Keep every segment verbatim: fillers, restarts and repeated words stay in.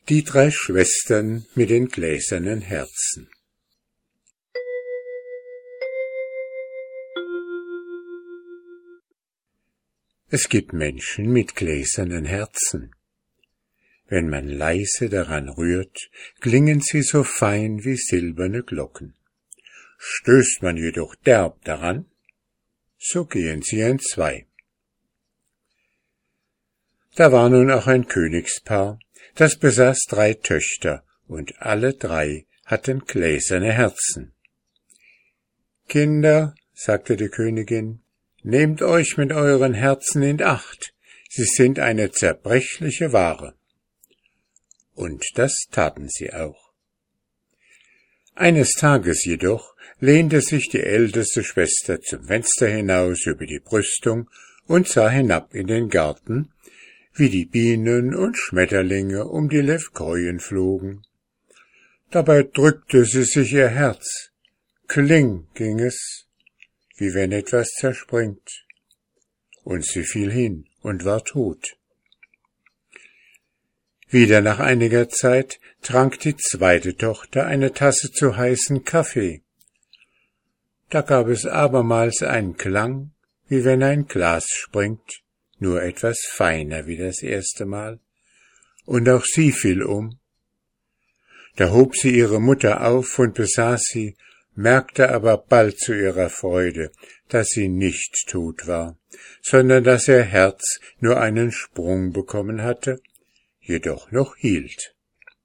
Die drei Schwestern mit den gläsernen Herzen. Es gibt Menschen mit gläsernen Herzen. Wenn man leise daran rührt, klingen sie so fein wie silberne Glocken. Stößt man jedoch derb daran, so gehen sie entzwei. Da war nun auch ein Königspaar, das besaß drei Töchter, und alle drei hatten gläserne Herzen. »Kinder«, sagte die Königin, »nehmt euch mit euren Herzen in Acht, sie sind eine zerbrechliche Ware.« Und das taten sie auch. Eines Tages jedoch lehnte sich die älteste Schwester zum Fenster hinaus über die Brüstung und sah hinab in den Garten, wie die Bienen und Schmetterlinge um die Levkojen flogen. Dabei drückte sie sich ihr Herz. Kling ging es, wie wenn etwas zerspringt. Und sie fiel hin und war tot. Wieder nach einiger Zeit trank die zweite Tochter eine Tasse zu heißen Kaffee. Da gab es abermals einen Klang, wie wenn ein Glas springt, nur etwas feiner wie das erste Mal, und auch sie fiel um. Da hob sie ihre Mutter auf und besah sie, merkte aber bald zu ihrer Freude, dass sie nicht tot war, sondern dass ihr Herz nur einen Sprung bekommen hatte, jedoch noch hielt.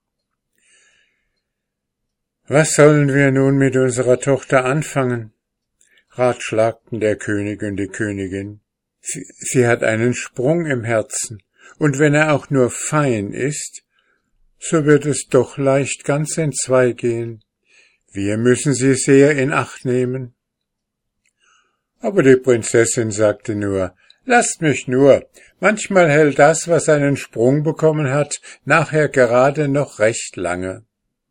»Was sollen wir nun mit unserer Tochter anfangen?« ratschlagten der König und die Königin. Sie, sie hat einen Sprung im Herzen, und wenn er auch nur fein ist, so wird es doch leicht ganz entzwei gehen. Wir müssen sie sehr in Acht nehmen. Aber die Prinzessin sagte nur, »Lasst mich nur, manchmal hält das, was einen Sprung bekommen hat, nachher gerade noch recht lange.«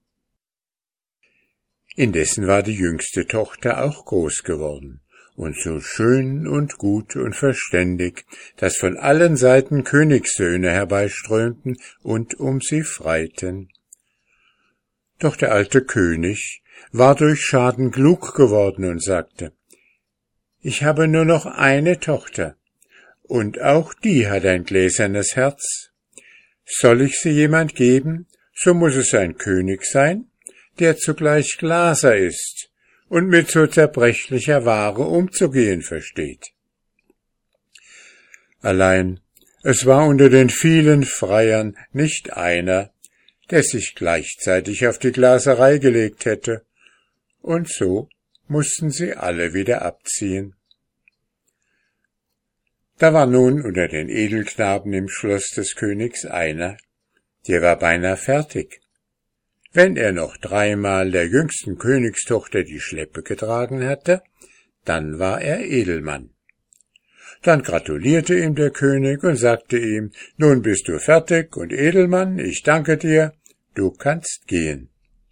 Indessen war die jüngste Tochter auch groß geworden und so schön und gut und verständig, dass von allen Seiten Königssöhne herbeiströmten und um sie freiten. Doch der alte König war durch Schaden klug geworden und sagte, »Ich habe nur noch eine Tochter, und auch die hat ein gläsernes Herz. Soll ich sie jemand geben, so muss es ein König sein, der zugleich Glaser ist und mit so zerbrechlicher Ware umzugehen versteht.« Allein, es war unter den vielen Freiern nicht einer, der sich gleichzeitig auf die Glaserei gelegt hätte, und so mussten sie alle wieder abziehen. Da war nun unter den Edelknaben im Schloss des Königs einer, der war beinahe fertig. Wenn er noch dreimal der jüngsten Königstochter die Schleppe getragen hatte, dann war er Edelmann. Dann gratulierte ihm der König und sagte ihm, »Nun bist du fertig und Edelmann, ich danke dir, du kannst gehen.«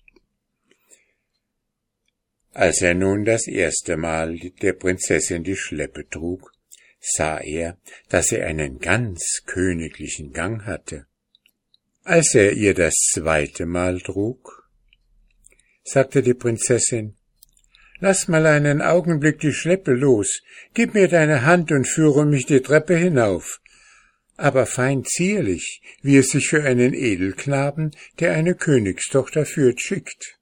Als er nun das erste Mal der Prinzessin die Schleppe trug, sah er, dass er einen ganz königlichen Gang hatte. Als er ihr das zweite Mal trug, sagte die Prinzessin, »Lass mal einen Augenblick die Schleppe los, gib mir deine Hand und führe mich die Treppe hinauf, aber fein zierlich, wie es sich für einen Edelknaben, der eine Königstochter führt, schickt.«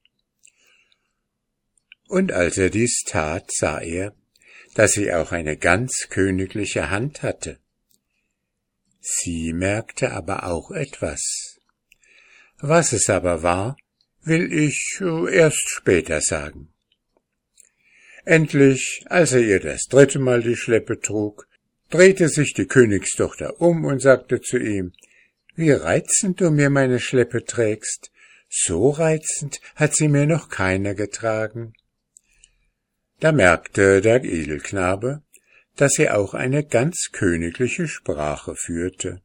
Und als er dies tat, sah er, dass sie auch eine ganz königliche Hand hatte. Sie merkte aber auch etwas. Was es aber war, will ich erst später sagen. Endlich, als er ihr das dritte Mal die Schleppe trug, drehte sich die Königstochter um und sagte zu ihm, »Wie reizend du mir meine Schleppe trägst, so reizend hat sie mir noch keiner getragen.« Da merkte der Edelknabe, dass sie auch eine ganz königliche Sprache führte.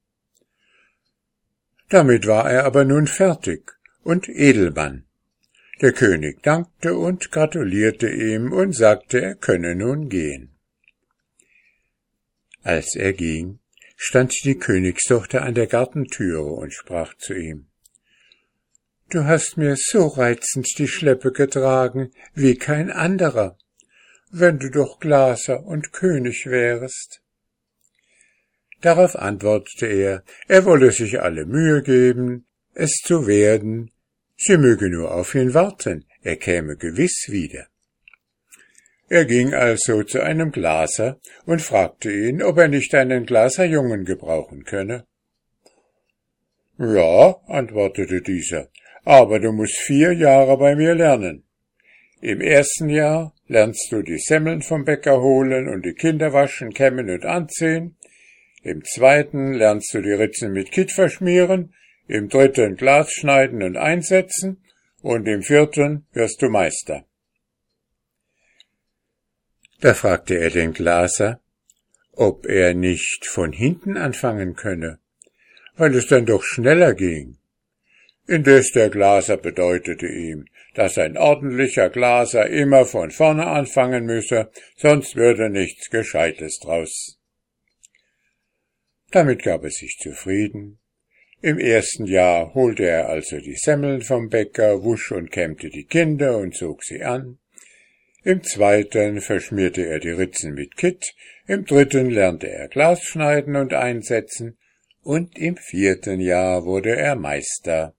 Damit war er aber nun fertig und Edelmann. Der König dankte und gratulierte ihm und sagte, er könne nun gehen. Als er ging, stand die Königstochter an der Gartentüre und sprach zu ihm, du hast mir so reizend die Schleppe getragen wie kein anderer, wenn du doch Glaser und König wärest. Darauf antwortete er, er wolle sich alle Mühe geben, es zu werden, sie möge nur auf ihn warten, er käme gewiss wieder. Er ging also zu einem Glaser und fragte ihn, ob er nicht einen Glaserjungen gebrauchen könne. »Ja«, antwortete dieser, »aber du musst vier Jahre bei mir lernen. Im ersten Jahr lernst du die Semmeln vom Bäcker holen und die Kinder waschen, kämmen und anziehen. Im zweiten lernst du die Ritzen mit Kitt verschmieren, im dritten Glas schneiden und einsetzen und im vierten wirst du Meister.« Da fragte er den Glaser, ob er nicht von hinten anfangen könne, weil es dann doch schneller ging. Indes der Glaser bedeutete ihm, dass ein ordentlicher Glaser immer von vorne anfangen müsse, sonst würde nichts Gescheites draus. Damit gab er sich zufrieden. Im ersten Jahr holte er also die Semmeln vom Bäcker, wusch und kämmte die Kinder und zog sie an. Im zweiten verschmierte er die Ritzen mit Kitt, im dritten lernte er Glas schneiden und einsetzen, und im vierten Jahr wurde er Meister.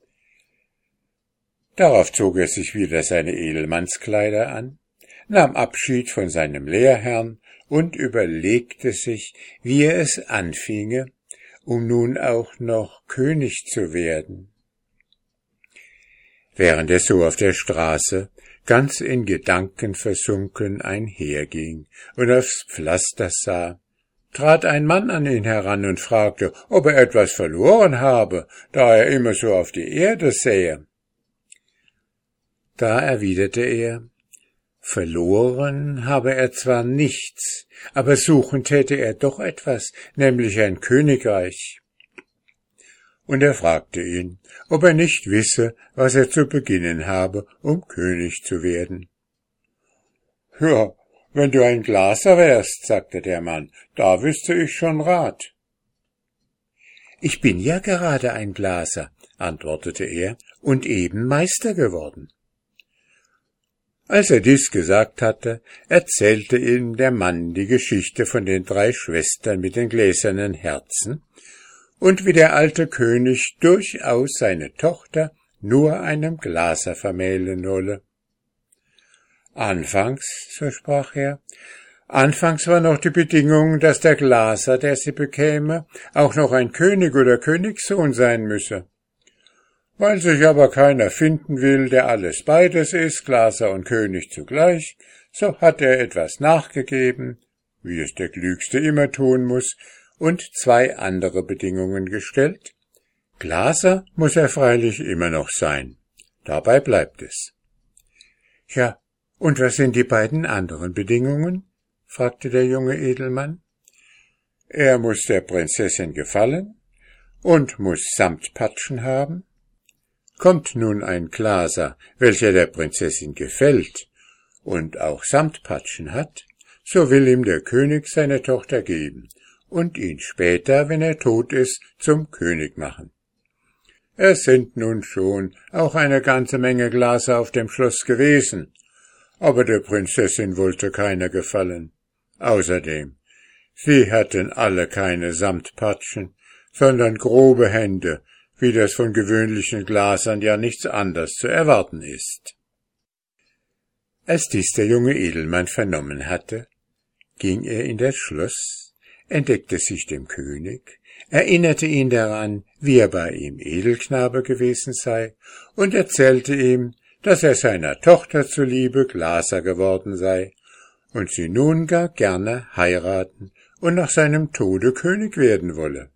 Darauf zog er sich wieder seine Edelmannskleider an, nahm Abschied von seinem Lehrherrn und überlegte sich, wie er es anfinge, um nun auch noch König zu werden. Während er so auf der Straße ganz in Gedanken versunken einherging und aufs Pflaster sah, trat ein Mann an ihn heran und fragte, ob er etwas verloren habe, da er immer so auf die Erde sähe. Da erwiderte er, verloren habe er zwar nichts, aber suchen täte er doch etwas, nämlich ein Königreich. Und er fragte ihn, ob er nicht wisse, was er zu beginnen habe, um König zu werden. »Ja, wenn du ein Glaser wärst«, sagte der Mann, »da wüsste ich schon Rat.« »Ich bin ja gerade ein Glaser«, antwortete er, »und eben Meister geworden.« Als er dies gesagt hatte, erzählte ihm der Mann die Geschichte von den drei Schwestern mit den gläsernen Herzen und wie der alte König durchaus seine Tochter nur einem Glaser vermählen wolle. Anfangs, so sprach er, anfangs war noch die Bedingung, dass der Glaser, der sie bekäme, auch noch ein König oder Königssohn sein müsse. Weil sich aber keiner finden will, der alles beides ist, Glaser und König zugleich, so hat er etwas nachgegeben, wie es der Klügste immer tun muss, und zwei andere Bedingungen gestellt. Glaser muss er freilich immer noch sein. Dabei bleibt es. Ja, und was sind die beiden anderen Bedingungen? Fragte der junge Edelmann. Er muss der Prinzessin gefallen und muss Samtpatschen haben. Kommt nun ein Glaser, welcher der Prinzessin gefällt und auch Samtpatschen hat, so will ihm der König seine Tochter geben und ihn später, wenn er tot ist, zum König machen. Es sind nun schon auch eine ganze Menge Glaser auf dem Schloss gewesen, aber der Prinzessin wollte keiner gefallen. Außerdem, sie hatten alle keine Samtpatschen, sondern grobe Hände, wie das von gewöhnlichen Glasern ja nichts anderes zu erwarten ist. Als dies der junge Edelmann vernommen hatte, ging er in das Schloss, entdeckte sich dem König, erinnerte ihn daran, wie er bei ihm Edelknabe gewesen sei, und erzählte ihm, dass er seiner Tochter zuliebe Glaser geworden sei und sie nun gar gerne heiraten und nach seinem Tode König werden wolle.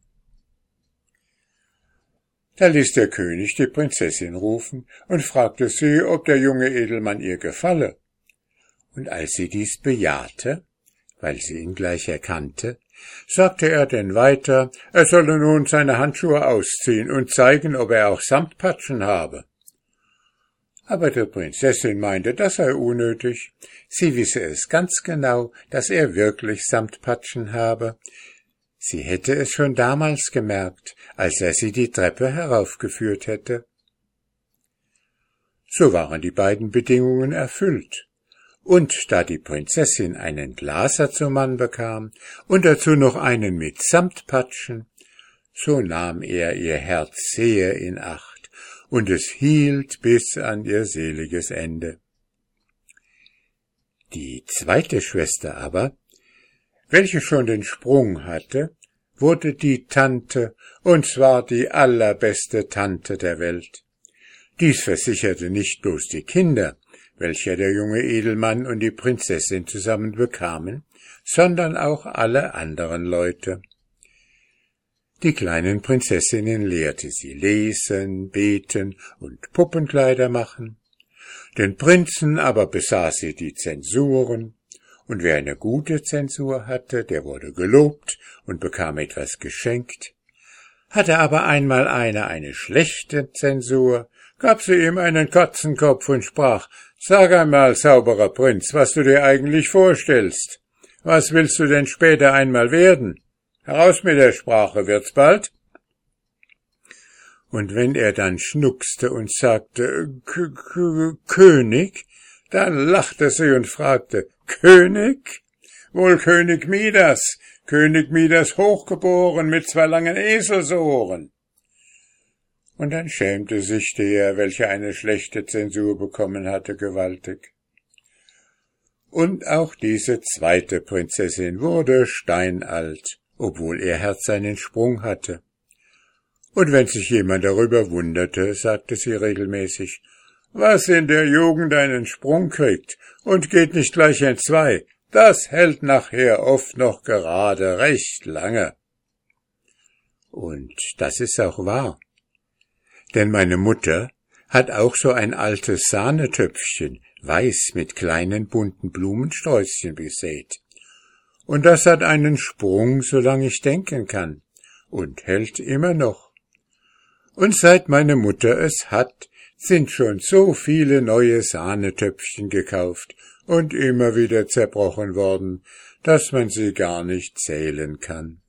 Da ließ der König die Prinzessin rufen und fragte sie, ob der junge Edelmann ihr gefalle. Und als sie dies bejahte, weil sie ihn gleich erkannte, sagte er denn weiter, er solle nun seine Handschuhe ausziehen und zeigen, ob er auch Samtpatschen habe. Aber die Prinzessin meinte, das sei unnötig. Sie wisse es ganz genau, dass er wirklich Samtpatschen habe. Sie hätte es schon damals gemerkt, als er sie die Treppe heraufgeführt hätte. So waren die beiden Bedingungen erfüllt. Und da die Prinzessin einen Glaser zum Mann bekam und dazu noch einen mit Samtpatschen, so nahm er ihr Herz sehr in Acht, und es hielt bis an ihr seliges Ende. Die zweite Schwester aber, welche schon den Sprung hatte, wurde die Tante, und zwar die allerbeste Tante der Welt. Dies versicherte nicht bloß die Kinder, welche der junge Edelmann und die Prinzessin zusammen bekamen, sondern auch alle anderen Leute. Die kleinen Prinzessinnen lehrte sie lesen, beten und Puppenkleider machen. Den Prinzen aber besaß sie die Zensuren, und wer eine gute Zensur hatte, der wurde gelobt und bekam etwas geschenkt. Hatte aber einmal einer eine schlechte Zensur, gab sie ihm einen Katzenkopf und sprach: »Sag einmal, sauberer Prinz, was du dir eigentlich vorstellst. Was willst du denn später einmal werden? Heraus mit der Sprache, wird's bald?« Und wenn er dann schnuckste und sagte K -K »König«, dann lachte sie und fragte: »König? Wohl König Midas, König Midas hochgeboren mit zwei langen Eselsohren.« Und dann schämte sich der, welcher eine schlechte Zensur bekommen hatte, gewaltig. Und auch diese zweite Prinzessin wurde steinalt, obwohl ihr Herz einen Sprung hatte. Und wenn sich jemand darüber wunderte, sagte sie regelmäßig: »Was in der Jugend einen Sprung kriegt und geht nicht gleich entzwei, das hält nachher oft noch gerade recht lange.« Und das ist auch wahr. Denn meine Mutter hat auch so ein altes Sahnetöpfchen, weiß mit kleinen bunten Blumensträußchen besät. Und das hat einen Sprung, solange ich denken kann, und hält immer noch. Und seit meine Mutter es hat, sind schon so viele neue Sahnetöpfchen gekauft und immer wieder zerbrochen worden, dass man sie gar nicht zählen kann.